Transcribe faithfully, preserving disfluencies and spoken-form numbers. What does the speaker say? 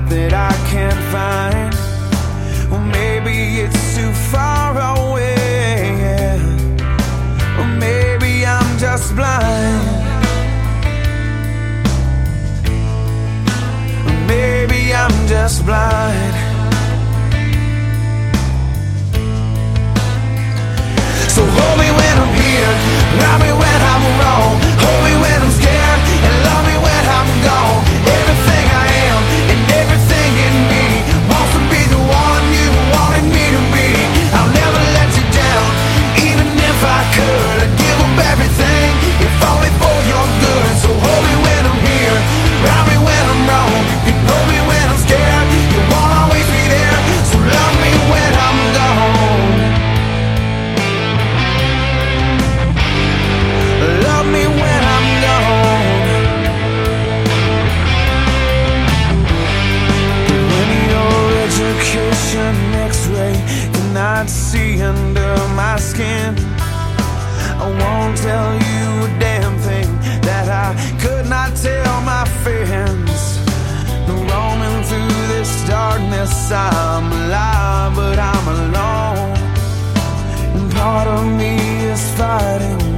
that I can't find. Or maybe it's too far away, yeah. Or maybe I'm just blind. Or maybe I'm just blind. So hold me when I'm here, love me when I'm wrong. Hold me when I'm scared, and love me when I'm gone. Everything I am, and everything in me wants to be the one you wanted me to be. I'll never let you down, even if I could. I'd give up everything, if only for your good. So hold me when I'm here, love me when I'm wrong. You know me when I'm scared, you won't always be there. So love me when I'm gone. Love me when I'm gone. But when your education X-ray cannot see under my skin, I won't tell you a damn thing that I could not tell my friends. Roaming through this darkness, I'm alive, but I'm alone. And part of me is fighting